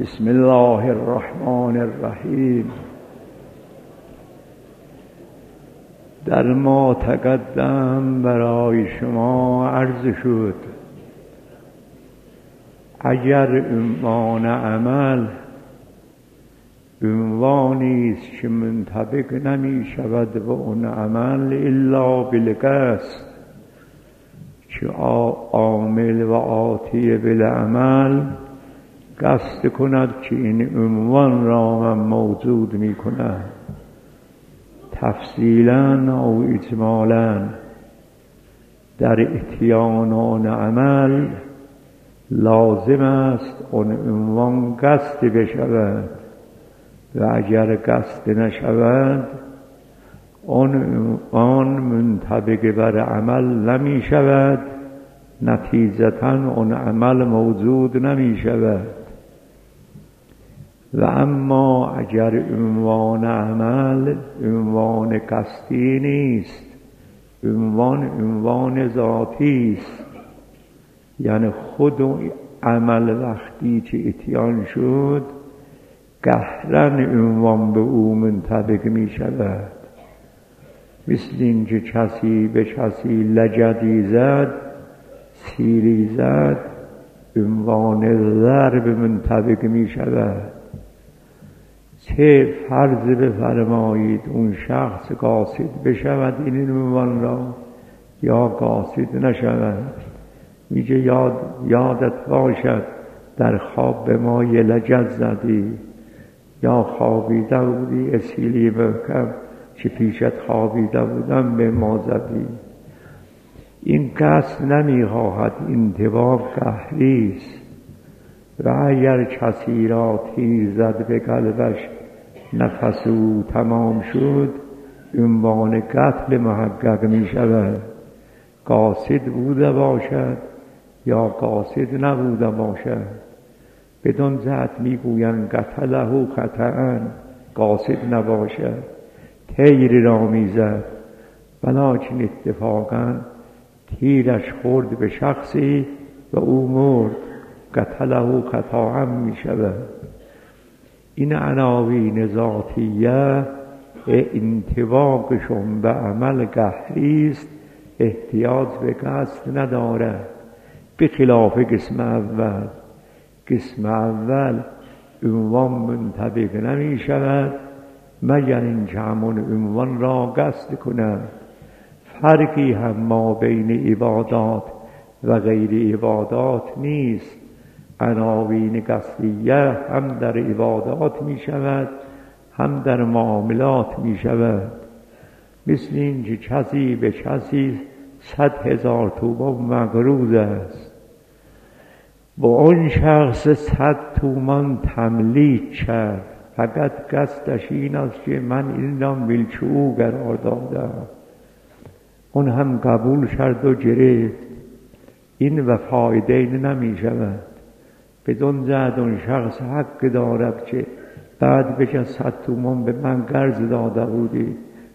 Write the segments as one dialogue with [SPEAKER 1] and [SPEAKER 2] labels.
[SPEAKER 1] بسم الله الرحمن الرحیم. در ما تقدم برای شما عرض شد اگر عنوان عمل عنوانی است که منطبق نمی شود به اون عمل الا بالقصد، که عامل و آتی بالعمل قصد کند که این عنوان را من موجود می کند، تفصیلا او اجمالا در اتیان آن عمل لازم است اون عنوان قصد بشود و اگر قصد نشود آن منطبق بر عمل نمی شود، نتیجتا اون عمل موجود نمی شود. و اما اگر عنوان عمل عنوان قصدی نیست، عنوان ذاتی است، یعنی خود عمل وقتی که اتیان شد قهرن عنوان به او منطبق می شود. مثل این که کسی به کسی لجدی زد، سیری زد، عنوان ضرب منطبق می شود. چه فرض بفرمایید اون شخص قاصد بشود این عنوان را یا قاصد نشود. میگه یادت باشد در خواب به ما یه لجد زدی یا خوابیده بودی اسیلی محکم که پیشت خوابیده بودم به ما زدی. این قصد نمیخواهد، انتباه قهری است. و اگر کسی را تیر زد به قلبش نفس او تمام شد عنوان قتل محقق می شود، قاصد بوده باشد یا قاصد نبوده باشد. بدون جهت می گویند قتله خطأ، قاصد نباشد، تیر را می زد ولکن اتفاقا تیرش خورد به شخصی و او مرد، قتله خطأ می شود. این عناوین ذاتیه انطباقشون به عمل قهری است، احتیاج به قصد ندارد، به خلاف قسم اول. قسم اول عنوان منطبق نمی شود مگر اینکه همون عنوان را قصد کند. فرقی هم ما بین عبادات و غیر عبادات نیست. عناوین قصدیه هم در عبادات می شود هم در معاملات می شود. مثل این که کسی به کسی 100,000 تومان مقروض است، با اون شخص 100 تومان تملیک کرد، فقط قصدش این است که من این را ملک او قرار دادم، اون هم قبول کرد و گرفت. این وفای دین نمی شود. بدون جهت اون شخص حق دارد که بعد بگه 100 تومان به من قرض داده بودی،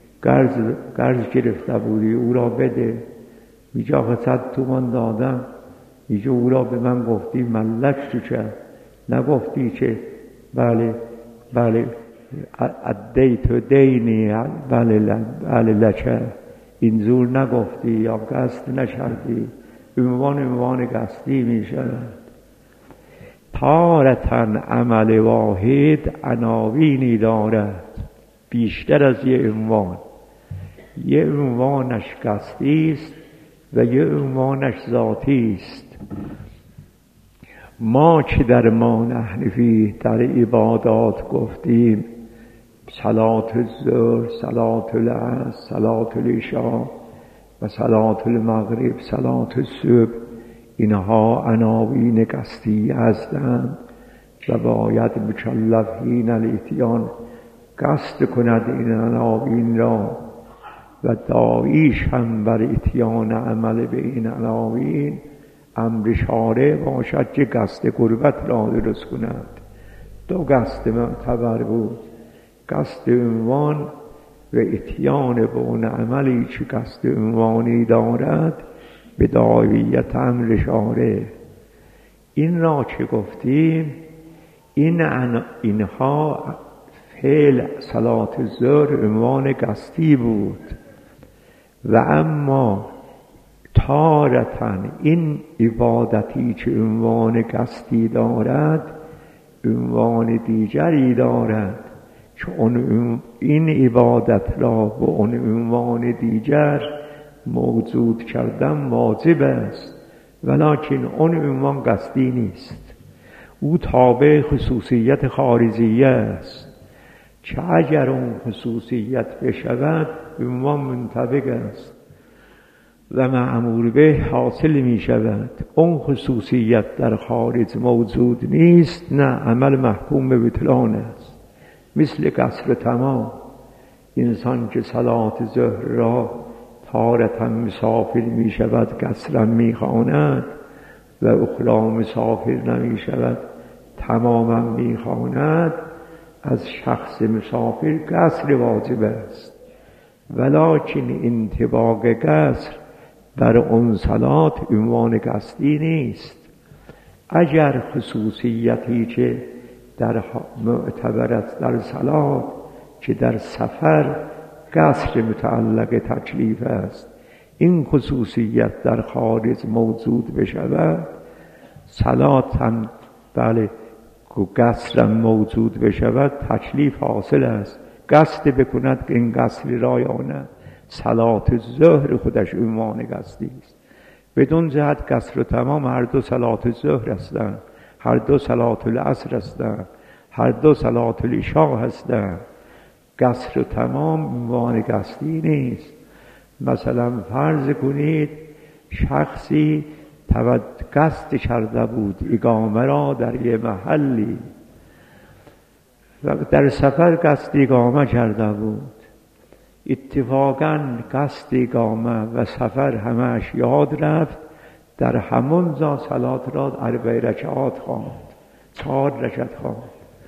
[SPEAKER 1] قرض گرفته بودی، او را بده. میگه آخه 100 تومان دادم. میگه او را به من گفتی ملک تو کرد، نگفتی که بله ادیت دینی بله لکه، اینجور نگفتی یا قصد نشردی. عنوان قصدی می شود. تارتن عمل واحد عناوینی دارد بیشتر از یه عنوان. یه عنوانش قصدی است و یه عنوانش ذاتی است. ما که در ما نحنفی در عبادات گفتیم صلات الظهر، صلات العصر، صلات العشاء و صلات المغرب، صلات الصبح، اینها عناوین قصدی هستند و باید مکلفین الاتیان قصد کند این عناوین را و داعیش هم بر اتیان عمل به این عناوین امر شارع باشد که قصد قربت را درست کند. دو قصد معتبر بود، قصد عنوان و اتیان به اون عملی که قصد عنوانی دارد به داعیت امر شارع. این را که گفتیم اینها فعل صلات ظهر عنوان قصدی بود و اما تارتن این عبادتی که عنوان قصدی دارد عنوان دیگری دارد، چون این عبادت را به اون عنوان دیگر موجود کردن واجب است، ولکن اون عنوان قصدی نیست، او تابع خصوصیت خارجیه است که اگر اون خصوصیت بشود عنوان منطبق است و معمول به حاصل می شود. اون خصوصیت در خارج موجود نیست، نه عمل محکوم به بطلان است. مثل قصر تمام، انسان که صلات ظهر را تارتا مسافر می شود قصرا می خواند و اخری مسافر نمی شود تماما می خواند، از شخص مسافر قصر واجب است، ولکن انطباق قصر بر اون صلات عنوان قصدی نیست. اگر خصوصیتی که در معتبر است در صلات که در سفر قصر متعلق تکلیف است، این خصوصیت در خارج موجود بشود، صلات هم بله قصر موجود بشود، تکلیف حاصل است. قصد بکند که این قصر را یا نه، صلات ظهر خودش عنوان قصدی است. بدون جهت قصر و تمام هر دو صلات ظهر هستند، هر دو صلات العصر هستند، هر دو صلات العشاء هستند. قصر و تمام عنوان قصدی نیست. مثلا فرض کنید شخصی قصد کرده بود اقامه را در یه محلی و در سفر قصد اقامه کرده بود، اتفاقاً قصد اقامه و سفر همش یاد رفت، در همون جا صلات را 4 رکعات خواند، 4 رکعت خواند.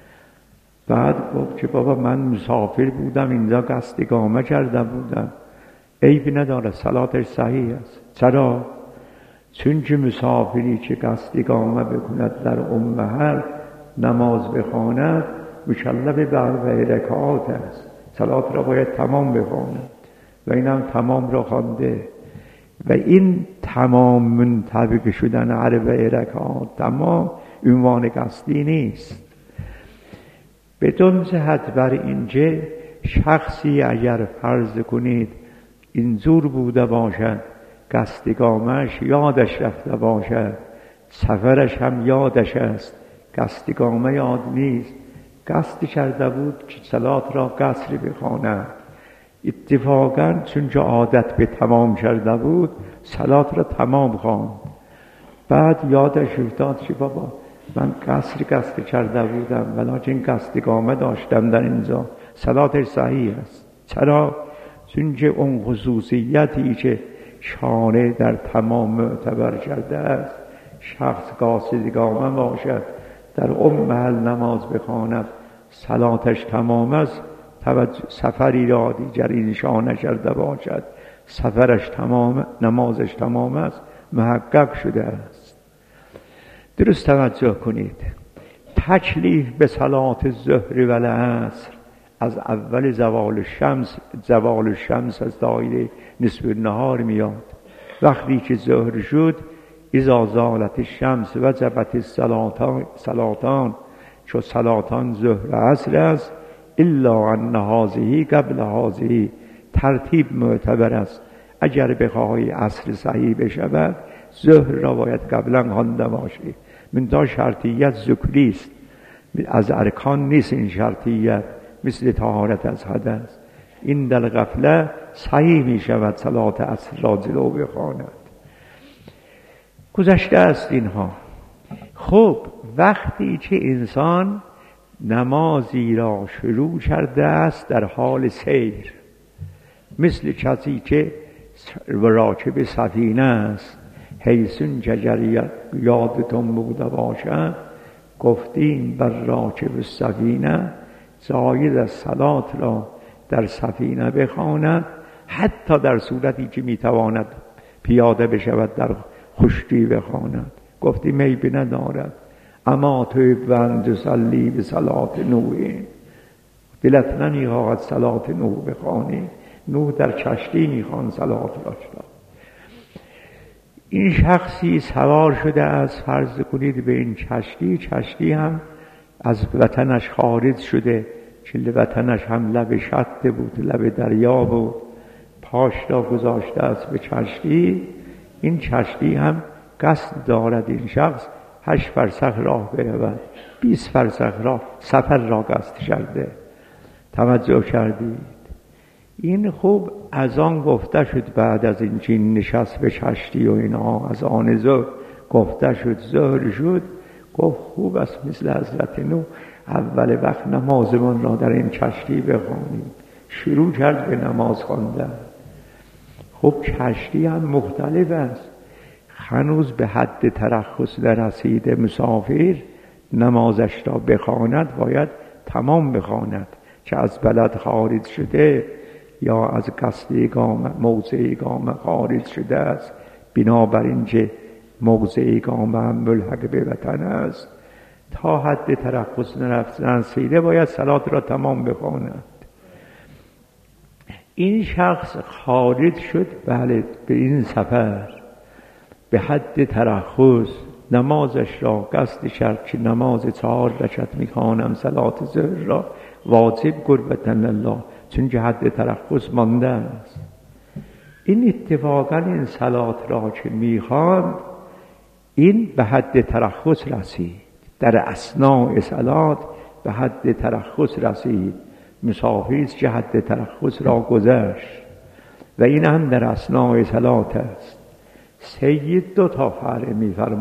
[SPEAKER 1] بعد گفت که بابا من مسافر بودم اینجا قصد اقامه کرده بودم. عیب نداره، صلاتش صحیح است. چرا؟ چون که مسافری که قصد اقامه بکند در اون محل نماز بخواند مکلف به 4 رکعات است، صلات را باید تمام بخواند و اینم تمام را خوانده و این تمام منطبق شدن 4 رکعات تمام عنوان قصدی نیست. بدون جهت بر اینجا شخصی اگر فرض کنید اینجور بوده باشد قصد اقامه‌اش یادش رفته باشد، سفرش هم یادش است، قصد اقامه یاد نیست، قصد کرده بود که صلات را قصر بخواند، اتفاقاً چون که عادت به تمام کرده بود صلات را تمام خواند. بعد یادش افتاد که بابا من قصد کرده بودم ولکن قصد اقامه داشتم در اینجا، صلاتش صحیح است. چرا؟ چون که اون خصوصیتی که شانه در تمام معتبر کرده است، شخص قاصد اقامه باشد در اون محل نماز بخواند صلاتش تمام است، سفری را دیگری نشان نکرده باشد سفرش تمام، نمازش تمام است، محقق شده است. درست توجه کنید، تکلیف به صلات ظهر و العصر از اول زوال الشمس از دایره نصف النهار میاد. وقتی که ظهر شد اذا زالت الشمس وجبت الصلاتان، چو صلاتان ظهر عصر است، الا ان هذه قبل هذه، ترتیب معتبر است. اگر بخواهی عصر صحیح بشود ظهر را باید قبلا خوانده باشی، منتها شرطیت ذکری است، از ارکان نیست این شرطیت، مثل طهارت از حدث. این در غفله صحیح می شود صلات عصر را جلو بخواند. گذشته است اینها. خب وقتی که انسان نمازی را شروع کرده است در حال سیر، مثل کسی که راکب سفینه است، حیثون که یادتون بوده باشد گفتیم بر راکب سفینه جایز از صلات را در سفینه بخواند، حتی در صورتی که میتواند پیاده بشود در خشکی بخواند. گفتیم عیب ندارد، اما تو بند سلی به صلات نوح، دلت نمیخواهد صلات نوح بخوانی. نوح در کشتی میخوان صلات را. این شخصی سوار شده از، فرض کنید به این کشتی هم از وطنش خارج شده، چون وطنش هم لب شط بود، لب دریا بود، پاش را گذاشته است به کشتی. این کشتی هم قصد دارد این شخص 8 فرسخ راه برود، 20 فرسخ راه سفر را قصد کرده. توجه کردید؟ این خوب از آن گفته شد، بعد از این چین نشست به کشتی و اینا، از آن ظهر گفته شد، ظهر شد، گفت خوب است مثل حضرت نوح اول وقت نمازمان را در این کشتی بخوانیم. شروع کرد به نماز خواندن. خب کشتی هم مختلف است، هنوز به حد ترخص نرسیده. مسافر نمازش را بخواند باید تمام بخواند، چه از بلد خارج شده یا از قصد موضع اقامه خارج شده است، بنابراین که موضع اقامه هم ملحق به وطن است، تا حد ترخص نرسیده باید صلات را تمام بخواند. این شخص خارج شد بله به این سفر، به حد ترخص نمازش را قصد کرد که نماز 4 رکعت میخوانم صلات ظهر را واجب قربتا الله، چون که حد ترخص مانده است. این اتفاقا این صلات را که میخواند این به حد ترخص رسید، در اثناء صلات به حد ترخص رسید. مسافر که حد ترخص را گذشت و این هم در اثناء صلات است. سید 2 تا فرع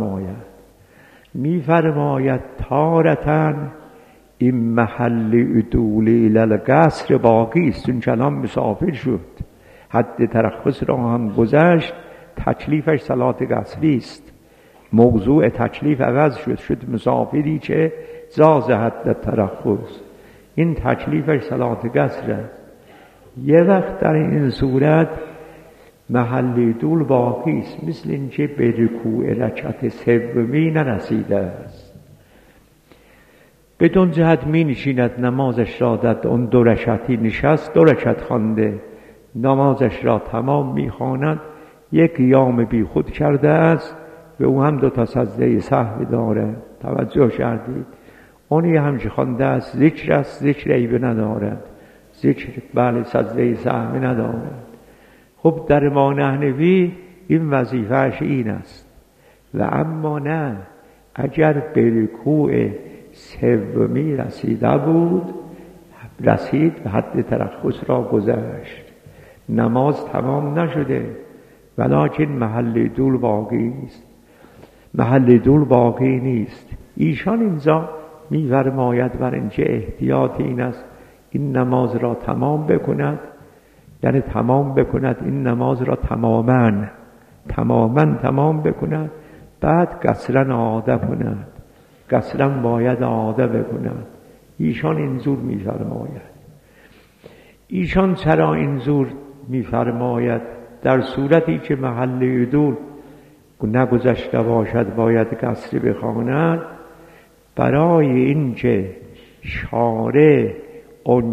[SPEAKER 1] میفرماید تارتاً این محل عدول القصر باقی است، چون کلام مسافر شد، حد ترخص را هم گذشت، تکلیفش صلات قصری است. موضوع تکلیف عوض شد مسافری که زاز حد ترخص، این تکلیفش صلات قصر است. یه وقت در این صورت محل عدول باقی است، مثل اینکه به رکوع رکعت 3 نرسیده است. بدون جهت می نشیند، نمازش را در اون 2 رکعتی نشست، 2 رکعت خوانده، نمازش را تمام می خواند. یک قیام بی خود کرده است، به او هم 2 تا سجده سهو داره. توجه کردید؟ اونی هم که خوانده است ذکر است، ذکر عیب ندارد، ذکر بله سجده سهو ندارد. خب در ما نحنوی این وظیفهش این است. و اما نه، اگر به رکوع 3 رسیده بود، رسید به حد ترخص را گذشت، نماز تمام نشده، ولکن محل دول باقی است، محل دول باقی نیست. ایشان اینجا می‌فرماید بر اینکه احتیاط این است این نماز را تمام بکند، یعنی تمام بکند این نماز را تماما تمام بکند، بعد قصرا عاده کند، قصرا باید عاده بکند. ایشان اینجور می‌فرماید. ایشان چرا اینجور می‌فرماید؟ در صورتی که محل عدول نگذشته باشد باید قصر بخواند، برای اینکه شارع اون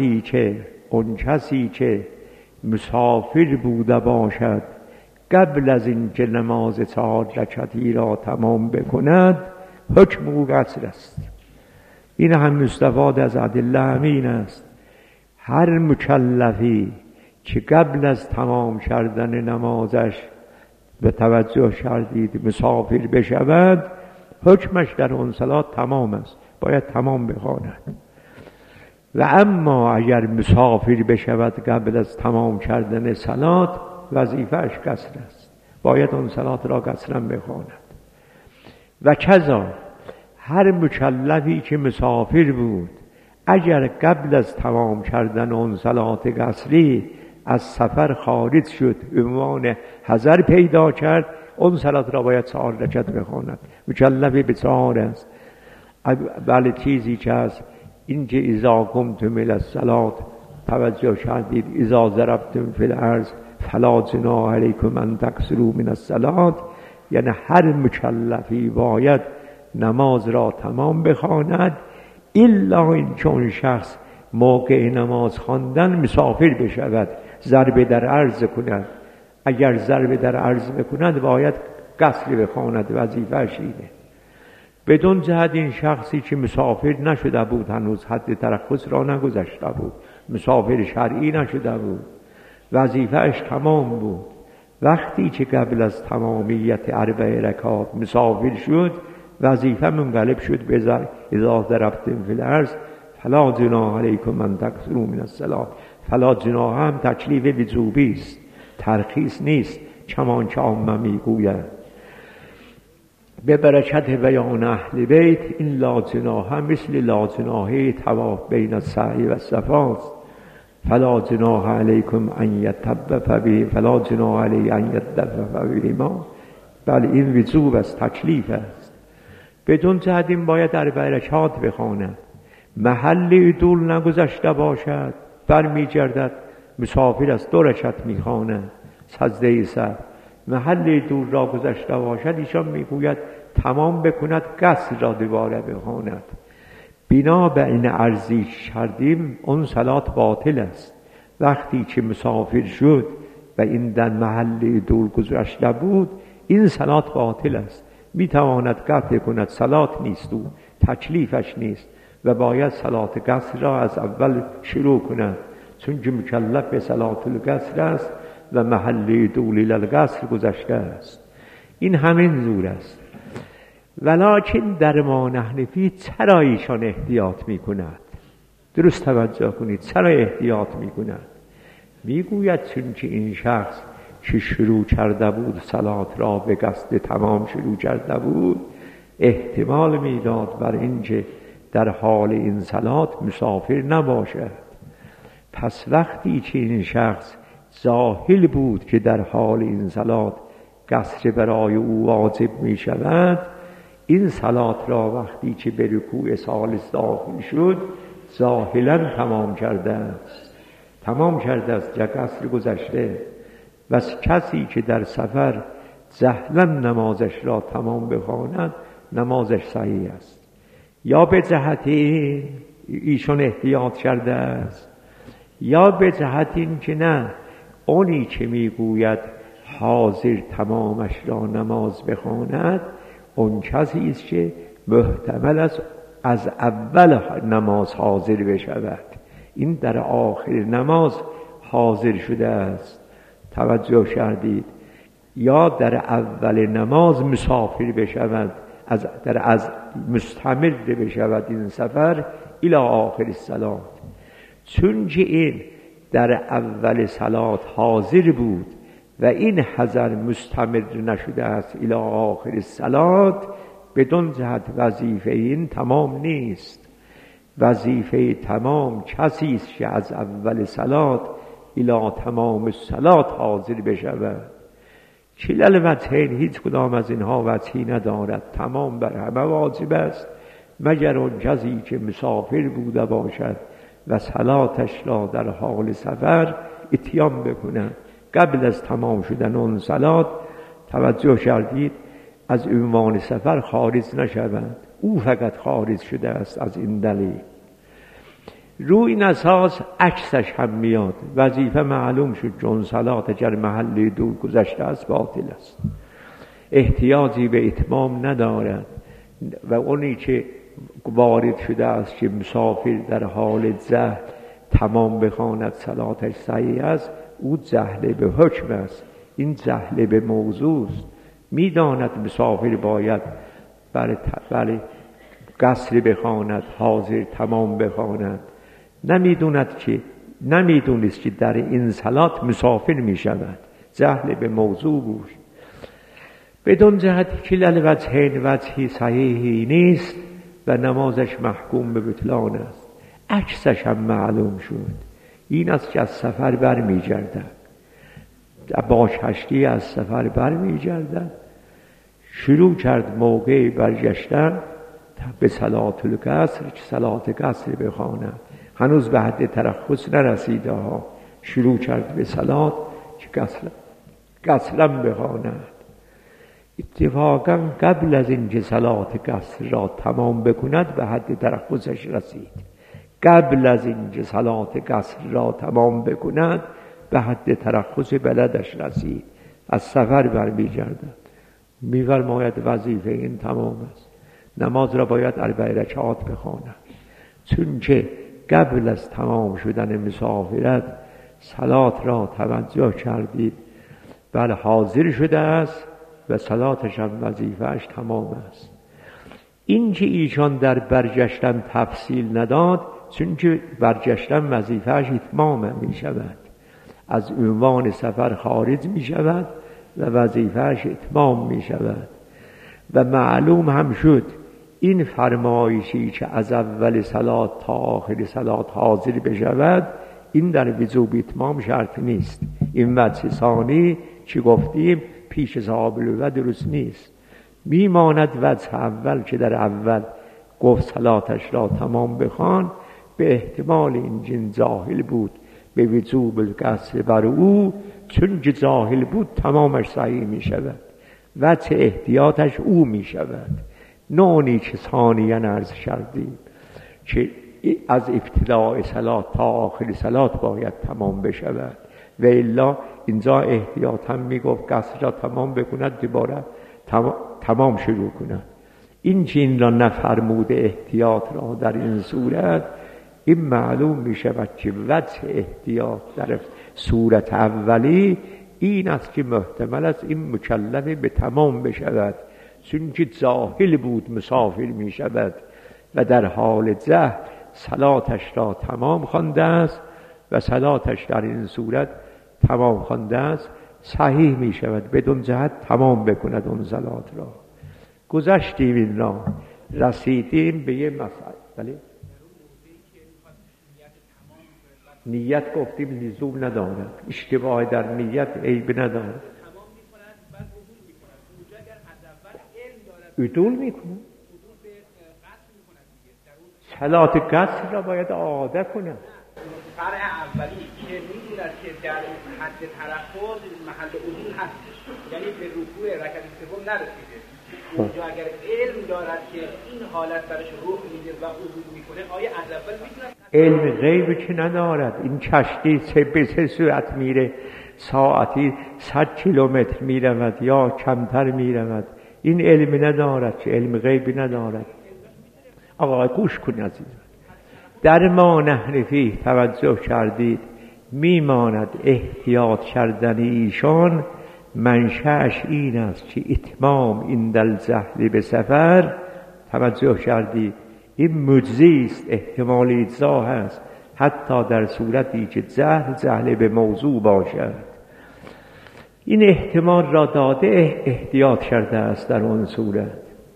[SPEAKER 1] کسی که مسافر بوده باشد قبل از اینکه نماز 4 رکعتی را تمام بکند، حکم او قصر است. این هم مستفاد از ادله همین است. هر مکلفی که قبل از تمام کردن نمازش به توجه کردید مسافر بشود، حکمش در اون صلات تمام است، باید تمام بخواند. و اما اگر مسافر بشود قبل از تمام کردن صلات، وظیفه‌اش قصر است، باید اون صلات را قصرا بخواند. و کذا هر مکلفی که مسافر بود اگر قبل از تمام کردن اون صلات قصری از سفر خارج شد، عنوان حضر پیدا کرد، اون صلات را باید 4 رکعت بخواند. مکلف به 4 است. بله چیزی که از این که اذا قمتم الی الصلاة، توجه کردید، اذا ضربتم فی الارض فلا جناح علیکم ان تقصروا من الصلاة، یعنی هر مکلفی باید نماز را تمام بخواند، الا این چون شخص موقع نماز خواندن مسافر بشود، ضربه در عرض کند. اگر ضربه در عرض بکند باید قصر بخواند، وظیفه‌اش اینه. بدون جهت این شخصی که مسافر نشده بود، هنوز حد ترخص را نگذشته بود، مسافر شرعی نشده بود، وظیفه‌اش تمام بود. وقتی که قبل از تمامیت 4 رکعات مسافر شد، وظیفه منقلب شد به اذا ضربتم فی الارض فلا جناح علیکم ان تقصروا من الصلاة. فلا جناح هم تکلیف وجوبی است، ترخیص نیست چمان که عامه میگوید. به برکت بیان اهل بیت این لا جناح مثل لا جناح طواف بین السعی و الصفا است. فلا جناح علیکم ان یطوف به، فلا جناح علی ان یطوف بهما، بل این وجوب است، تکلیف است. بدون جهت این باید 4 رکعات بخواند. محل دول نگذشته باشد، برمیگردد مسافر است، 2 رکعت میخواند سجده سهو. محل دور را گذشته باشد، ایشان میگوید تمام بکند، قصر را دوباره بخواند. بنا به این عرضی کردیم اون صلات باطل است. وقتی که مسافر شد و این در محل دور گذشته بود، این صلات باطل است. میتواند قطع کند، صلات نیست، او تکلیفش نیست و باید صلات قصر را از اول شروع کند، چون که مکلف به صلات القصر است و محل دول للقصر گذشته است. این همین زور است. ولکن در ما نحن فی، چرا ایشان احتیاط میکند؟ درست توجه کنید، چرا احتیاط میکند؟ میگوید چون که این شخص که شروع کرده بود صلات را به قصد تمام شروع کرده بود، احتمال میداد بر اینکه در حال این صلات مسافر نباشد. پس وقتی که این شخص جاهل بود که در حال این صلات قصر برای او واجب می شود، این صلات را وقتی که به رکوع ثالث داخل شد جاهلا تمام کرده است، قصر گذشته. و کسی که در سفر جهلا نمازش را تمام بخواند نمازش صحیح است. یا به جهت ایشون احتیاط کرده است، یا به جهت این که نه، اونی که میگوید حاضر تمامش را نماز بخواند اون کسی است که محتمل است از اول نماز حاضر بشود. این در آخر نماز حاضر شده است، توجه کردید؟ یا در اول نماز مسافر بشود، از مستمر بشود این سفر الی آخر الصلاة. چون که این در اول صلات حاضر بود و این حضر مستمر نشده است الی آخر الصلاة، بدون جهت وظیفه این تمام نیست. وظیفه تمام کسی است که از اول صلات الی تمام الصلاة حاضر بشود. کلا الوجهین، هیچ کدام از اینها وجهی ندارد، تمام بر همه واجب است، مگر اون کسی که مسافر بوده باشد و صلاتش را در حال سفر اتیان بکند قبل از تمام شدن اون صلات. توجه کردید؟ از عنوان سفر خارج نشوند، او فقط خارج شده است از این دلیل. روی این اساس عکسش هم میاد، وظیفه معلوم شد چون صلات اگر محل دور گذشته است باطل است، احتیاجی به اتمام ندارد. و اونی که وارد شده است که مسافر در حال جهل تمام بخواند صلاتش صحیح است، او جهل به حکم است، این جهل به موضوع است. میداند مسافر باید برای قصر بخواند، حاضر تمام بخواند، نمیدونست که در این صلات مسافر می شود، جهل به موضوع بود. بدون جهت کلا الوجهین وجهی صحیحی نیست و نمازش محکوم به بطلان است. عکسش هم معلوم شد، این است که از سفر برمی گردد، با کشتی از سفر برمی گردد، شروع کرد موقع برگشتن به صلات القصر، صلات قصر بخواند، هنوز به حد ترخص نرسیده ها، شروع کرد به صلات که قصرم بخواند. اتفاقا قبل از اینکه صلات قصر را تمام بکند به حد ترخصش رسید. قبل از اینکه صلات قصر را تمام بکند به حد ترخص بلدش رسید. از سفر برمیگردد، می‌فرماید وظیفه این تمام است، نماز را باید 4 رکعات بخواند، چون که قبل از تمام شدن مسافرت صلات را توجه کردید، بله حاضر شده است و صلاتش هم وظیفهش تمام است. این که ایشان در برگشتن تفصیل نداد، چون که برگشتن وظیفهش اتمام می شود، از عنوان سفر خارج می شود و وظیفهش اتمام می شود. و معلوم هم شد این فرمایشی که از اول صلات تا آخر صلات حاضر بشود، این در وجوب اتمام شرط نیست. این وجه ثانی که گفتیم پیش صاحب اللغت درست نیست. میماند وجه اول که در اول گفت صلاتش را تمام بخوان، به احتمال این جن جاهل بود به وجوب القصر بر او، چون که جاهل بود تمامش صحیح می شود، وجه احتیاطش او می شود. نونی که ثانیاً عرض کردیم که از ابتداء صلات تا آخر صلات باید تمام بشود و الا اینجا احتیاط هم می گفت قصر را تمام بکند، دوباره تمام شروع کند. این که این را نفرموده احتیاط را در این صورت، این معلوم می شود که وجه احتیاط در صورت اولی این است که محتمل است این مکلف به تمام بشود، چون که جاهل بود مسافر می شود و در حال جهل صلاتش را تمام خوانده است و صلاتش در این صورت تمام خوانده است، صحیح می شود بدون جهت تمام بکند اون صلات را. گذشتیم این را، رسیدیم به یه مسئله. بله؟ نیت گفتیم لزوم ندارد، اشتباه در نیت عیب ندارد. عدول میکنه، صلات قصر را باید عاده کنه.
[SPEAKER 2] فرع اولی که می‌دونید که در حد ترخص محل عدول هستش، یعنی به رکوع رکعت سوم نرسیده، اونجا اگر علم دارد که این حالت برش رخ میده و عدول میکنه، آیا از اول میتونه؟
[SPEAKER 1] علم غیب که ندارد. این کشتی به چه صورت میره، ساعتی 100 کیلومتر میرود یا کمتر میرود، این علم ندارد که علم غیب ندارد. آقا گوش کن عزیز، در ما نحن فیه توجه کردید، میماند احتیاط کردن ایشان منشأش این است که اتمام این دل جهل به سفر، توجه کردید این مجزی است، احتمال اجزا هست حتی در صورتی که جهل به موضوع باشد. این احتمال را داده احتیاط کرده است. در اون صورت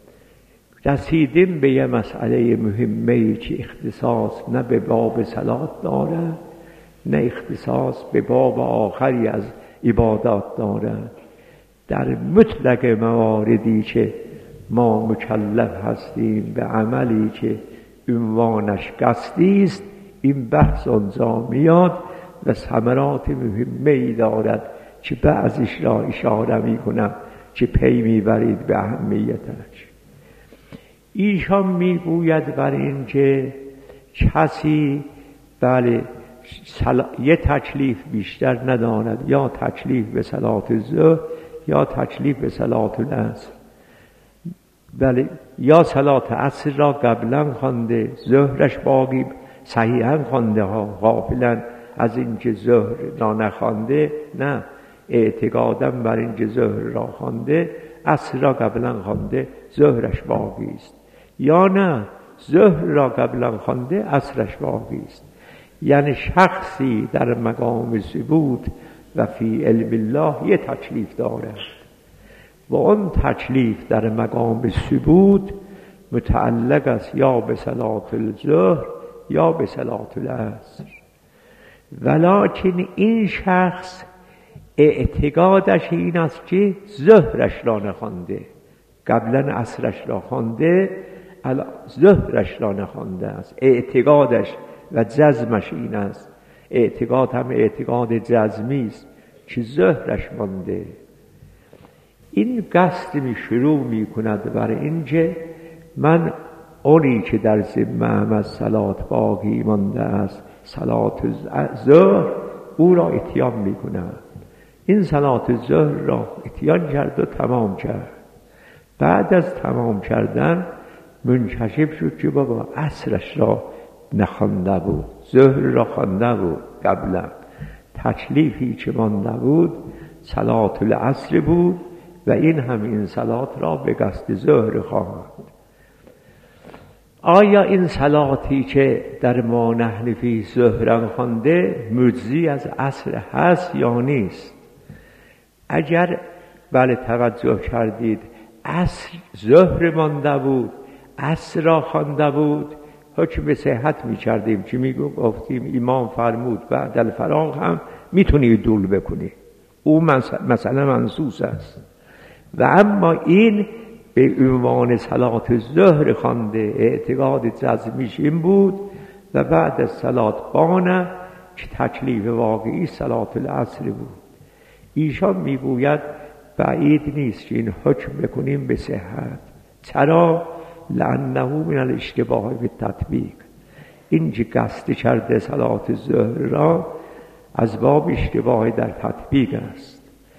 [SPEAKER 1] رسیدیم به یه مسئله مهمه که اختصاص نه به باب صلات دارد نه اختصاص به باب آخری از عبادات دارد. در مطلق مواردی که ما مکلف هستیم به عملی که عنوانش قصدی است، این بحث آنجا میاد و ثمرات مهمه‌ای دارد که بعضیش را اشاره میکنم که پی میبرید به اهمیتش. ایشان میگوید بر این که کسی بله یه تکلیف بیشتر نداند، یا تکلیف به صلات ظهر یا تکلیف به صلات العصر، بله یا صلات عصر را قبلا خوانده ظهرش باقی صحیحا خوانده ها، غافلا از این که ظهر را نخوانده، نه اعتقادم بر این که ظهر را خوانده عصر را قبلا خوانده ظهرش باقی است، یا نه ظهر را قبلا خوانده عصرش باقی است. یعنی شخصی در مقام ثبوت و فی علم الله یه تکلیف دارد و اون تکلیف در مقام ثبوت متعلق است یا به صلات الظهر یا به صلات العصر. ولکن این شخص اعتقادش این است که ظهرش را نخوانده، قبلا عصرش را خوانده، ظهرش را نخوانده است. اعتقادش و جزمش این است. اعتقاد هم اعتقاد جزمی است که ظهرش مانده. این قصد شروع می کند بر اینکه من اونی که در ذمه‌ام از صلات باقی مانده است، صلات ظهر، او را اتیان می کند. این صلات ظهر را اتیان کرد و تمام کرد. بعد از تمام کردن منکشف شد که بابا عصرش را نخوانده بود، ظهر را خوانده بود قبلا، تکلیفی که مانده بود صلات العصر بود و این همین صلات را به قصد ظهر خواند. آیا این صلاتی که در ما نحن فی ظهرا خوانده مجزی از عصر هست یا نیست؟ اگر بله توجه کردید عصر ظهر مانده بود، عصر را خوانده بود، حکم صحت می کردیم که می گفتیم امام فرمود بعد الفراغ هم میتونی دول بکنی، او مثلا منصوص است. و اما این به عنوان صلات ظهر خوانده، اعتقاد جزمیش این بود و بعد از صلات بانه که تکلیف واقعی صلات العصر بود. ایشان میگوید بعید نیست که این حکم بکنیم به صحت. چرا؟ لانه من الاشتباه بالتطبیق. این که قصد کرده صلات ظهر را از باب اشتباه در تطبیق است.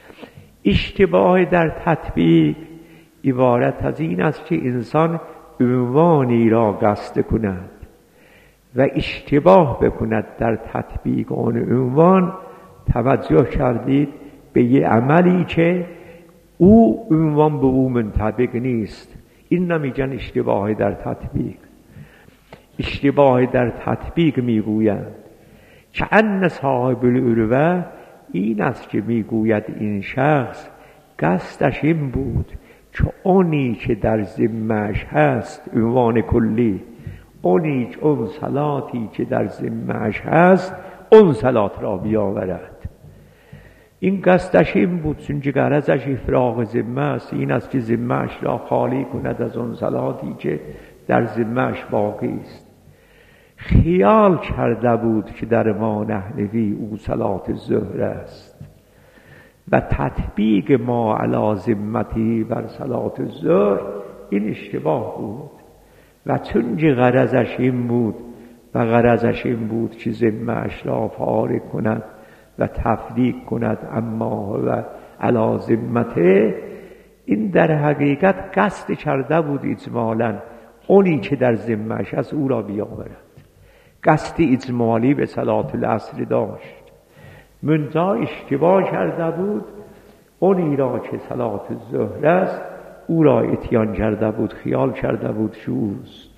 [SPEAKER 1] اشتباه در تطبیق عبارت از این است که انسان عنوانی را قصد کند و اشتباه بکند در تطبیق آن عنوان. توجه کردید به یه عملی که او عنوان به او منطبق نیست، این نمیگن اشتباه در تطبیق. اشتباه در تطبیق میگویند که ان صاحب العروه این است که میگوید این شخص قصدش این بود که اونی که در ذمه‌اش هست عنوان کلی، اون صلاتی که در ذمه‌اش هست اون صلات را بیاورد. این قصدش این بود چون غرضش افراغ ذمه است، این است که ذمه‌اش را خالی کند از اون صلاتی که در ذمه‌اش باقی است. خیال کرده بود که در ما نحنوی او صلات ظهر است و تطبیق ما علی ذمتی بر صلات ظهر این اشتباه بود. و چون غرضش این بود و غرضش این بود که ذمه‌اش را فارغ کند و تفریق کند اما و علی ذمته، این در حقیقت قصد کرده بود اجمالا اونی که در ذمه‌اش از او را بیاورد. قصد اجمالی به صلات العصر داشت، منتها اشتباه کرده بود اونی را که صلات ظهر است او را اتیان کرده بود، خیال کرده بود شوز.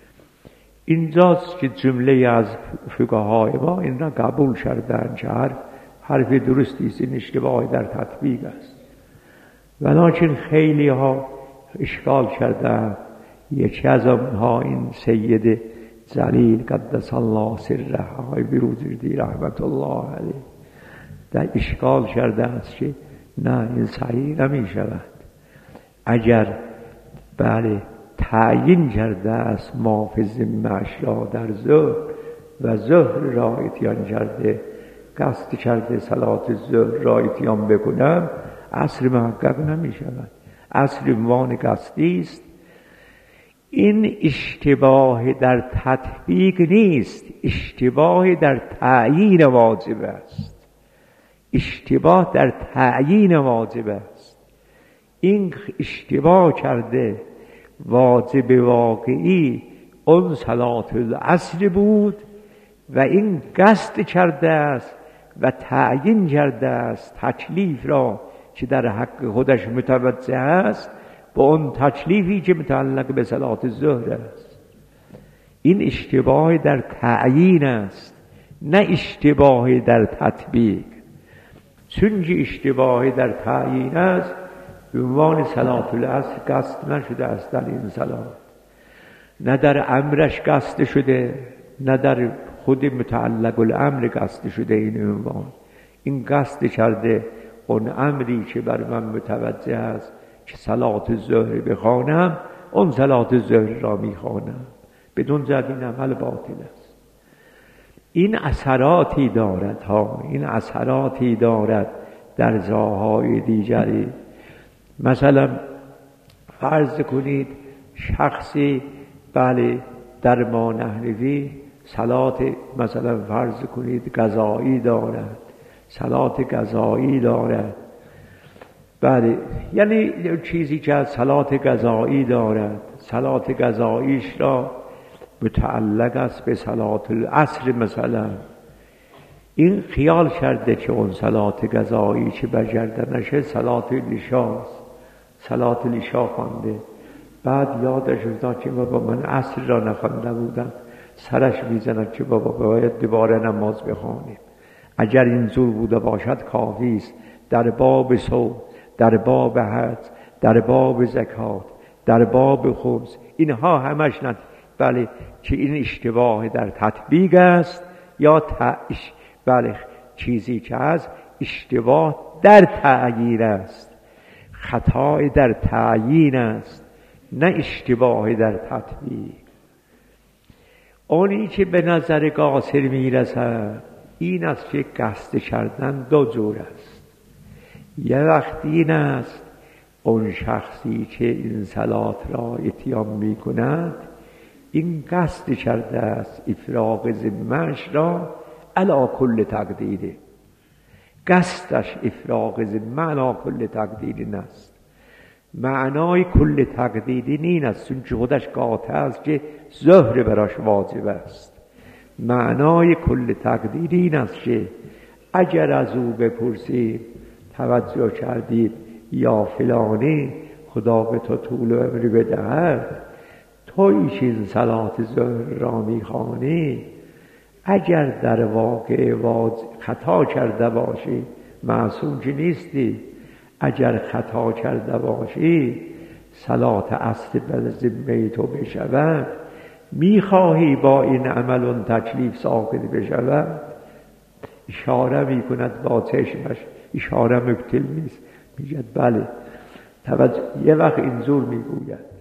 [SPEAKER 1] اینجاست که جمله از فقهای ما این را قبول کردند که حرف درستی است، این اشتباه در تطبیق است. ولکن خیلی ها اشکال کردند. یکی از آنها این سید جلیل قدس الله سره های بروجردی رحمت الله علیه در اشکال کرده است که نه، این صحیح نمی شود. اگر بله تعیین کرده است ما فی ذمه‌اش را در ظهر و ظهر را اتیان کرده، قصد کرده صلات ظهر را اتیان بکنم، عصر محقق نمی شود. عصر عنوان قصدی است. این اشتباه در تطبیق نیست، اشتباه در تعیین واجب است. اشتباه در تعیین واجب است. این اشتباه کرده واجب واقعی اون صلات العصر بود و این قصد کرده است و تعیین کرده است تکلیف را که در حق خودش متوجه است با اون تکلیفی که متعلق به صلات ظهر است. این اشتباه در تعیین است، نه اشتباه در تطبیق. چون که اشتباه در تعیین است، عنوان صلات العصر قصد نشده است در این صلات، نه در امرش قصد شده، نه در خود متعلق الامر قصد شده. این عنوان این قصد کرده اون امری که بر من متوجه است که صلات ظهر بخوانم، اون صلات ظهر را میخوانم، بدون جد این عمل باطل است. این اثراتی دارد این اثراتی دارد در جاهای دیگری. مثلا فرض کنید شخصی بله در ما نحنفی صلات مثلا فرض کنید قضایی دارد، صلات قضایی دارد، بله یعنی چیزی که از صلات قضایی دارد، صلات قضاییش را متعلق است به صلات العصر مثلا، این خیال کرده که اون صلات قضایی که بجردنشه صلات العشاست، صلات العشا خوانده، بعد یادش افتاد که بابا من عصر را نخوانده بودم، سرش میزند که بابا باید دوباره نماز بخوانیم. اگر این زور بوده باشد کافی است. در باب صوم، در باب حج، در باب زکات، در باب خمس، اینها همش بله که این اشتباه در تطبیق است یا بله چیزی که از اشتباه در تعیین است، خطای در تعیین است نه اشتباه در تطبیق. اونی که به نظر قاصر میرسد این است که قصد کردن دو جور است. یه وقتی این است اون شخصی که این صلات را اتیان میکند این قصد کرده است افراغ ذمه‌اش را علی کل تقدیره، قصدش افراغ ذمه علی کل تقدیر است. معنای کل تقدیر این است چون خودش قاطع است که ظهر براش واجب است. معنای کل تقدیر این است که اگر از او بپرسید توجه کردید یا فلانی خدا به تو طول عمر بدهد، تو این صلات ظهر را میخوانی، اگر در واقع خطا کرده باشی، معصوم که نیستی، اگر خطا کرده باشی صلات عصر بر ذمه تو بشود، میخواهی با این عمل اون تکلیف ساقط بشود؟ اشاره میکند با چشمش، اشاره مبتل نیست، میگه بله توجه. یه وقت اینجور میگوید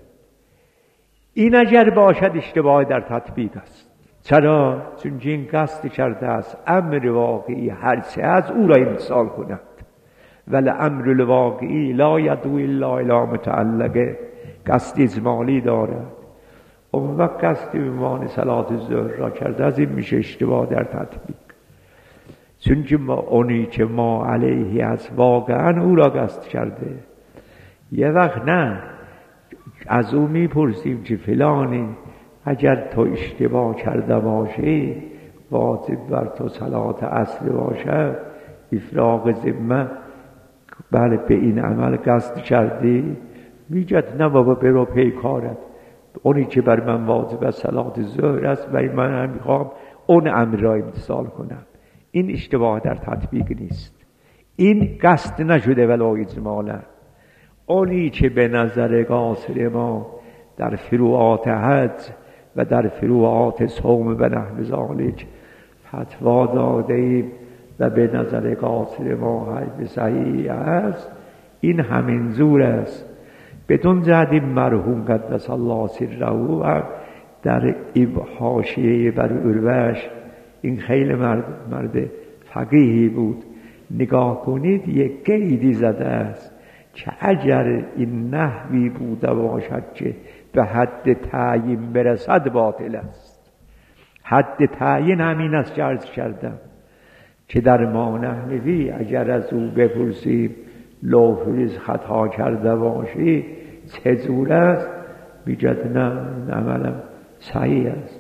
[SPEAKER 1] این اگر باشد اشتباه در تطبیق است. چرا؟ چون این قصد کرده است امر واقعی هر چه از او را امتثال کند، ولی امر الواقعی لا یدعو الا الی متعلقه، قصد اجمالی دارد. اون وقت قصد عنوان صلات ظهر را کرده از این میشه اشتباه در تطبیق. چون که اونی که ما علیه از واقعا او را قصد کرده. یه وقت نه از او میپرسیم که فلانی اگر تو اشتباه کرده باشی واجب بر تو صلات عصر باشد، افراغ ذمه بله به این عمل قصد کردی؟ میگد نه بابا برو پی کارت، اونی که بر من واجب است صلات ظهر است و من هم میخوام اون امر را امتثال کنم. این اشتباه در تطبیق نیست، این قصد نشده ولو اجمالا. اونی که به نظر قاصر ما در فروعات حج و در فروعات صوم و نحو ذالک فتوا داده ایم و به نظر قاصر ما حج صحیح است، این همین زور است. بدون جهت مرحوم قدس الله سره در حاشیه بر اروش، این خیلی مرد فقیهی بود، نگاه کنید یک قیدی زده است که اگر این نحوی بوده باشد که به حد تعیین برسد باطل است. حد تعیین همین است که عرض کردم که در ما نحوی اگر از او بپرسیم لوفریز خطا کرده باشی چه جور است، میگد نه عملم صحیح است.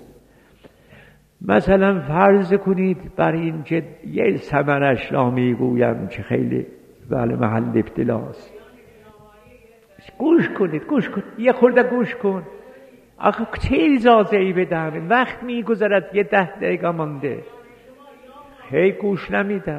[SPEAKER 1] مثلا فرض کنید بر این که یه ثمرش را میگویم که خیلی بله محل ابتلاست. گوش کنید یه خورده گوش کن. آخه چه اجازه ای بدم؟ وقت میگذرد، یه 10 دقیقه مانده. هی گوش نمیده.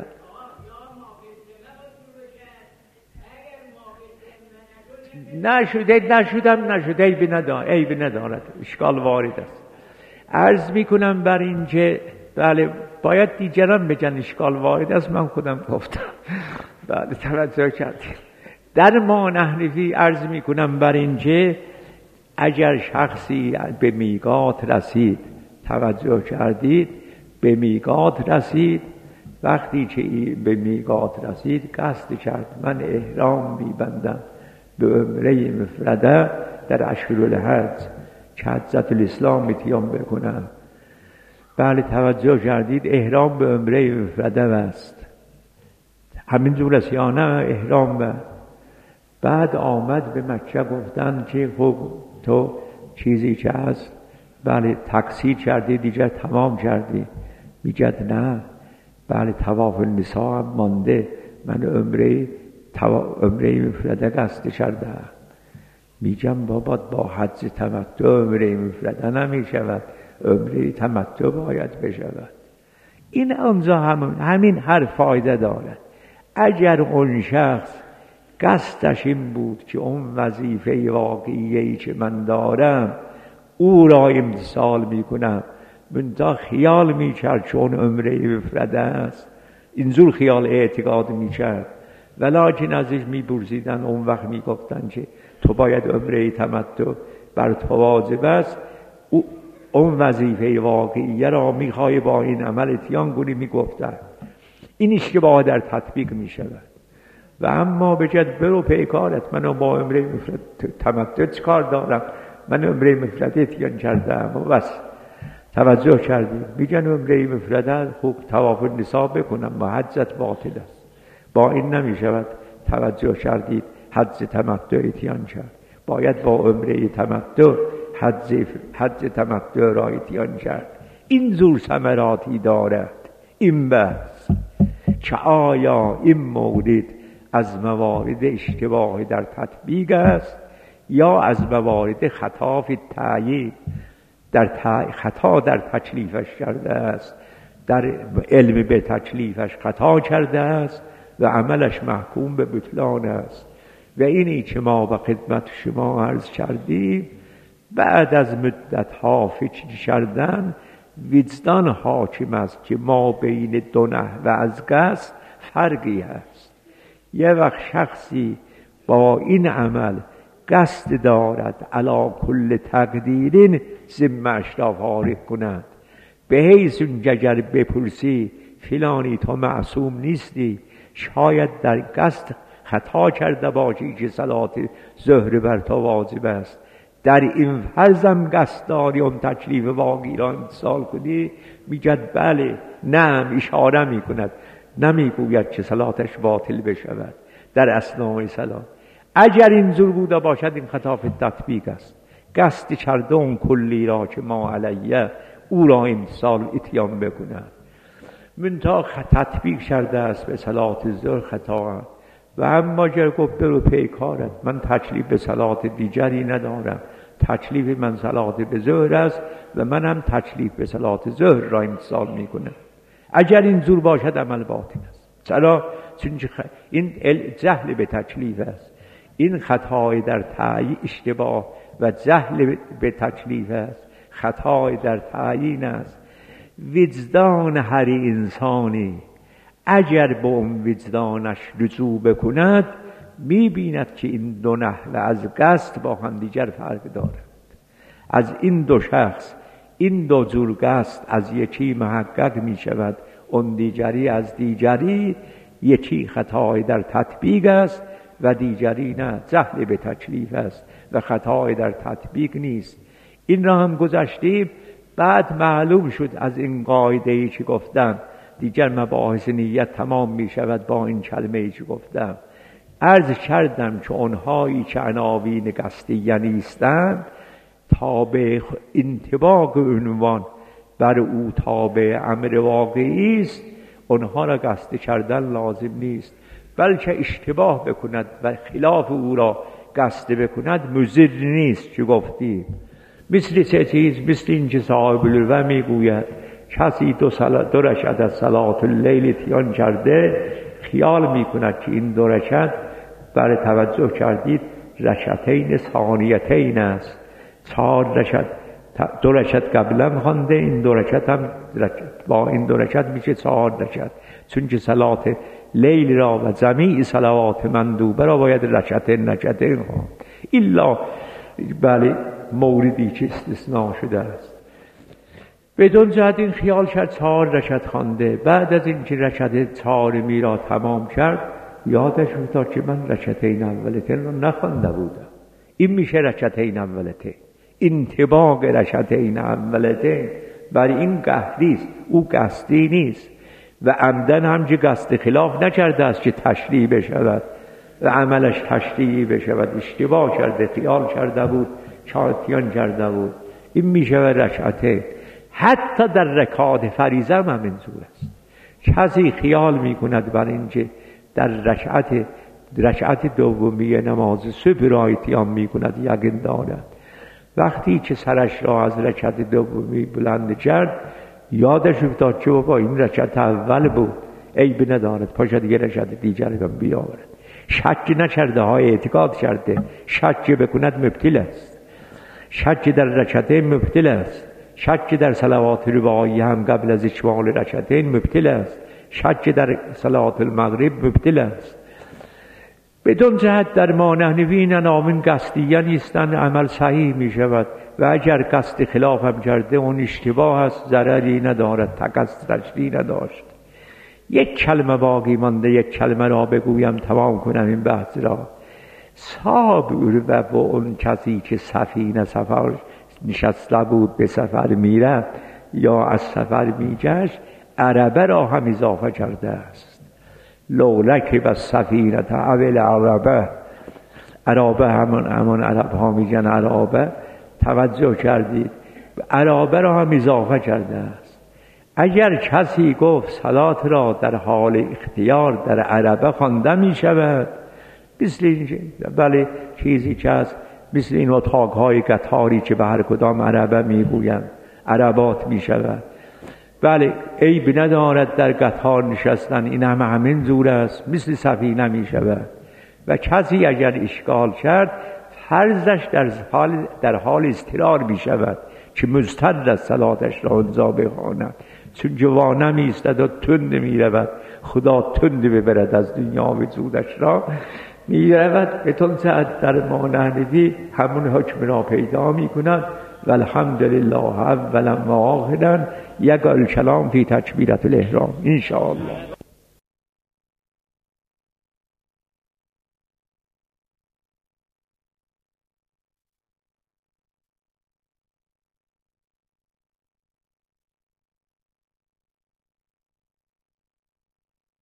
[SPEAKER 1] نشده عیب ندارد، اشکال وارد است. عرض میکنم بر این که بله باید دیگران بگن اشکال وارد است، من خودم گفتم. بله توجه کردید. در ما نحنفی عرض میکنم بر این که اگر شخصی به میقات رسید، توجه کردید، به میقات رسید، وقتی که به میقات رسید قصد کرد من احرام میبندم به عمره مفرده در اشهرالحج که حجة الاسلام اتیان بکنم. بله توجه کردید احرام به عمره مفرده است، همین جور است یا نه؟ احرام به بعد آمد به مکه گفتن که خب تو چیزی که هست بله تقصیر کردی دیگر تمام کردی. میگد نه بله طواف النساء هم مانده، من عمره مفرده قصد کردم. میگم بابا با حج تمتع عمره مفرده نمیشود، عمره تمتع باید بشود. این امضا همین هر فایده دارد. اگر اون شخص قصدش این بود که اون وظیفه واقعیه‌ای که من دارم او را امتثال میکنم، منتها خیال میکرد چون عمره مفرده است، اینجور خیال اعتقاد میکرد، ولکن ازش میپرسیدن اون وقت میگفتن که تو باید عمره تمتع بر تو واجب است، اون وظیفه واقعیه را میخوای با این عمل اتیان کنی. میگفتن این اشتباه در تطبیق میشود. و اما بجد برو پیکارت، من با عمره مفرد تمتع چه کار دارم، من عمره مفرد اتیان کردم و بس. توجه کردیم میگن عمره مفرد خوب طواف النساء بکنم با حجت باطل است، با این نمیشود. توجه کردید حج تمتع اتیان کرد، باید با عمره تمتع حج تمتع را اتیان کرد. این زور ثمراتی دارد این بحث که آیا این مورد از موارد اشتباه در تطبیق است یا از موارد خطا فی التعیین، خطا در تکلیفش کرده است، در علم به تکلیفش خطا کرده است و عملش محکوم به بطلان است. و اینی که ما به خدمت شما عرض کردیم، بعد از مدت ها فکر کردن وجدان حاکم است که ما بین دو نحو از قصد فرقی هست. یه وقت شخصی با این عمل قصد دارد علی کل تقدیرین ذمه‌اش را فارغ کند، به حیث اگر بپرسی فلانی تو معصوم نیستی، شاید در قصد خطا کرده باشی که صلات ظهر بر تو واجب است، در این فرضم قصد داری اون تکلیف واقعی را امتثال کنی، میگد بله، نه اشاره میکند، نمیگوید که صلاتش باطل بشود در اثناء صلات. اگر اینجور بوده باشد این خطا فی تطبیق است، قصد کرده اون کلی را که ما علیه او را امتثال اتیان بکند، منتها تطبیق کرده است به صلات ظهر خطا. و اما جر گفت برو پیکارت، من تکلیف به صلات دیگری ندارم، تکلیف من صلات به ظهر است و من هم تکلیف به صلات ظهر را امتثال میکنم. اگر این زور باشد عمل باطل است. چرا؟ چون این جهل به تکلیف است، این خطای در تعیین اشتباه و جهل به تکلیف است، خطای در تعیین است. وجدان هر انسانی اگر به اون وجدانش رجوع بکند میبیند که این دو نحو از قصد با هم دیگر فرق دارد. از این دو شخص این دو جور قصد از یکی محقق میشود، اون دیگری از دیگری. یکی خطای در تطبیق است و دیگری نه، جهل به تکلیف است و خطای در تطبیق نیست. این را هم گذشتیم. بعد معلوم شد از این قاعده‌ای که گفتم دیگر مباحث نیت تمام می شود با این کلمه‌ای که گفتم. عرض کردم که اونهایی که عناوین قصدیه نیستند تابع انطباق عنوان بر او تابع امر واقعی است، اونها را قصد کردن لازم نیست، بلکه اشتباه بکند و خلاف او را قصد بکند مضر نیست که گفتیم. مثل چه چیز؟ مثل این که صاحب الوه میگوید کسی دو رکعت از صلات اللیل اتیان کرده، خیال میکند که این دو رکعت برای توجه کردید رکعتین ثانیتین است، 4 رکعت دو رکعت قبلا خوانده، این دو رکعت هم با این دو رکعت میشه 4 رکعت، چون که صلات لیل را و جمیع صلوات مندوبه را باید رکعتین خواند، الا بله موردی که استثناء شده است. بدون جهت این خیال کرد 4 رکعت خوانده. بعد از این که رکعت 4 را تمام کرد یادش افتاد که من رکعتین اولتین رو نخوانده بودم. این میشه رکعتین اولتین، انطباق رکعتین اولتین برای این قهری است، او قصدی نیست و عمدن هم قصد خلاف نکرده است که تشریع بشود و عملش تشریعی بشود، اشتباه کرده، خیال کرده بود، چارتیان کرده بود. این میشه رکعتین. حتی در رکعات فریضه هم همینطور است. کسی خیال میکند بر اینکه در رکعت دومی نماز صبح را اتیان میکند، یقین دارد وقتی که سرش را از رکعت دومی بلند کرد یادش افتاد که بابا این رکعت اول بود، عیب ندارد، پاشد دیگه رکعت دیگر را بیاورد. شک نکرده، های اعتقاد کرده. شک بکند مبطل است، شک در رکعتین مبطل است، شک در صلوات رباعی هم قبل از اکمال رکعتین مبطل است، شک در صلات المغرب مبطل است. بدون جهت در ما نحنوین آمین قصدیه نیستن، عمل صحیح می شود و اگر قصد خلاف هم کرده اون اشتباه است، ضرری ندارد، تقصیری نداشت. یک کلمه باقی مانده، یک کلمه را بگویم تمام کنم این بحث را. صاحب و اون کسی که سفینه سفر نشسته بود به سفر میره یا از سفر میگشت، عربه را هم اضافه کرده است. لولک و سفینه اول عربه، عربه همان عرب ها میگن عربه، توجه کردید، عربه را هم اضافه کرده است. اگر کسی گفت صلات را در حال اختیار در عربه خوانده می شود، مثل این بله چیزی که هست، مثل این اتاقهای قطاری که به هر کدام عربه میگویند عربات می شود، بله عیب ندارد در قطار نشستن، این همین زور است، مثل سفینه می شود. و کسی اگر اشکال کرد فرضش در حال اضطرار می شود که مضطر از صلاتش را انزا بخواند، چون جوانه می ایستد و تند می رود، خدا تند ببرد از دنیا وجودش را می رود. به تون ساعت در مانندی همون حکم را پیدا می کند. و الحمدلله اولا و آخرا یک الکلام فی تکبیرة الاحرام ان شاء الله.